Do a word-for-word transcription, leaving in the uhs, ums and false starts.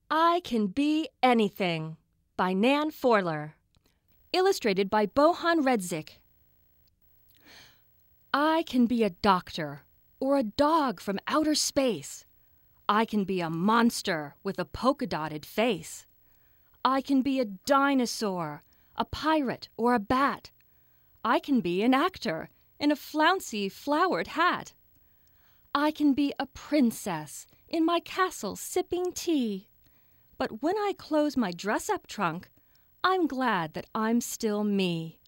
I Can Be Anything by Nan Forler. Illustrated by Bohan Redzik. I can be a doctor or a dog from outer space. I can be a monster with a polka-dotted face. I can be a dinosaur, a pirate, or a bat. I can be an actor in a flouncy flowered hat. I can be a princess in my castle sipping tea. But when I close my dress-up trunk, I'm glad that I'm still me.